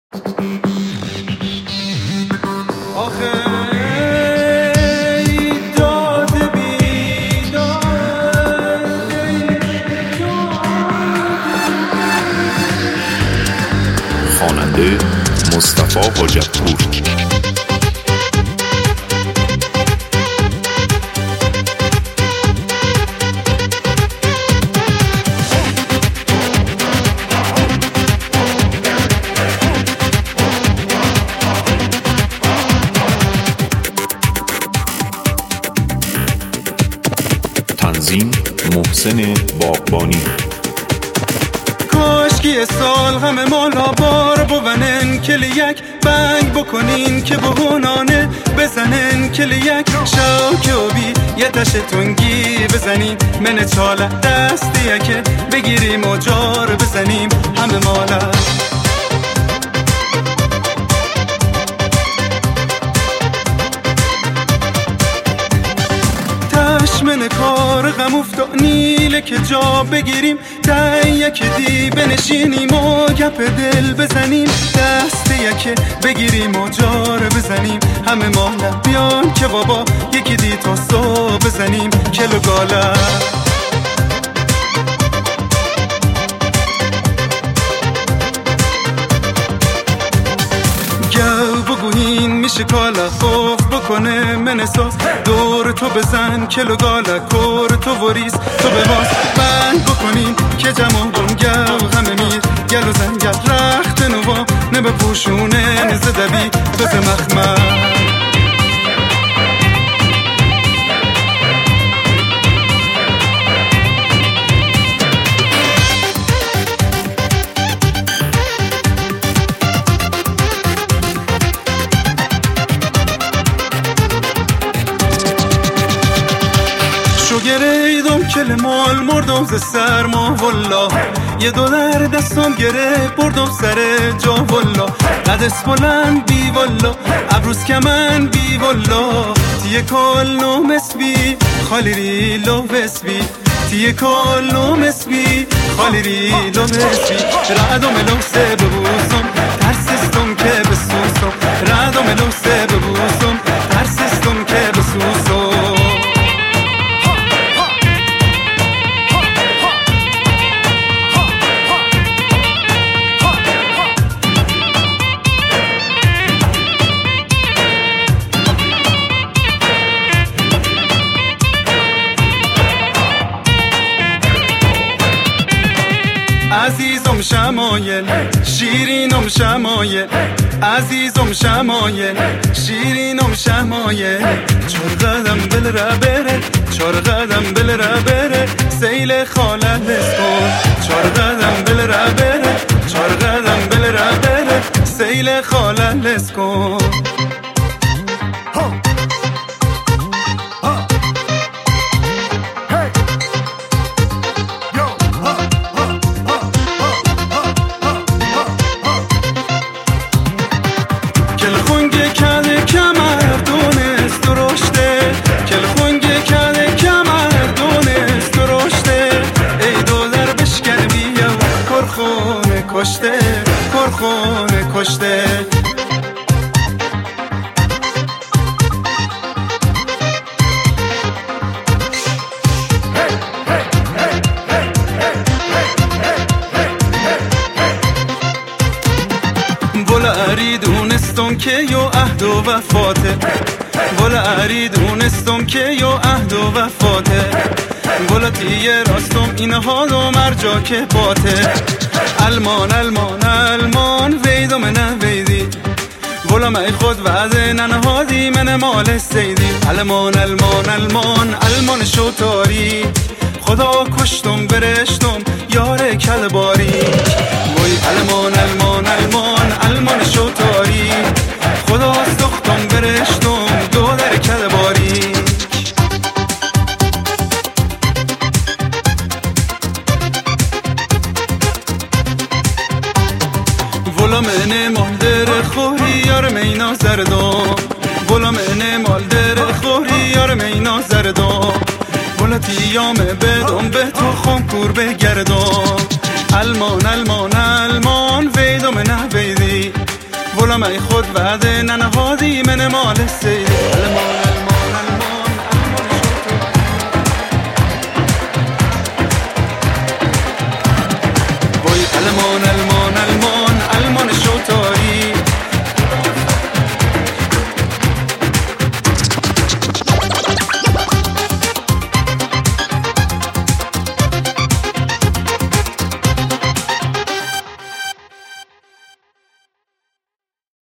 خواننده مصطفی حاجت‌پور. تنظیم محسن باغبانی. کاشکی سال همه مالا بار بونن کلیک بنگ بکنین که بهونانه بزنن کلیک شاکی و بی یه تش تونگی بزنین من چاله دستیه که بگیریم و جار بزنیم همه مالا من کار غم افتاد نیله که جا بگیریم تا یک دی بنشینیم و گپ دل بزنیم دست یکی بگیریم و جار بزنیم همه مالا بیان که بابا یکی دی تا صبح بزنیم کلو گالا بگوین میشه کالا خوف بکنه من احساس دور تو بزن کلو گالا کور تو وریز تو به باز بند بکنین که جمع گل همه میر گل و زنگل رخت نوا نبه پوشونه نزدبی بز مخمر گریدم کل مال مردم ز سرما والله یه دلار دستم گره بردم سر جا والله قدس بلند بی والله عبروس کمن بی والله تیه کال نوم اسبی خالی ری لو بسبی تیه کال نوم اسبی خالی ری لو بسبی رعدم لوسه ببوسم ترسستم که بسوسم رعدم لوسه ببوسم ترسستم که بسوسم عزیزم شمایل شیرینم شمایل عزیزم شمایل شیرینم شمایل چور قدم بل را بره چور قدم بل را بره سیل خاله لسکن چور قدم بل را بره چور قدم بل را بره سیل خاله لسکن کشته کرخونه کشته ولا اریدونستم که یو عهد و وفاته ولا اریدونستم که یو عهد و وفاته ولا تیه راستم این حال و مرجا که باته المان المان المان ویدو منه ویدی ولا مای خود وعده ننهادی من مال سیدی المان المان المان المان شوتاری خدا کشتم برشتم یار کلباری وی المان المان المان المان شوتاری خدا سختم برشتم دو در کلباری ولا من مالدر خوری یار مینا زردم ولا من مالدر خوری یار مینا زردم ولا تیام بدم به تو خونکور بگردم المان المان المان ویدم نه ویدی ولا می خود وعده ننهادی من مال سیده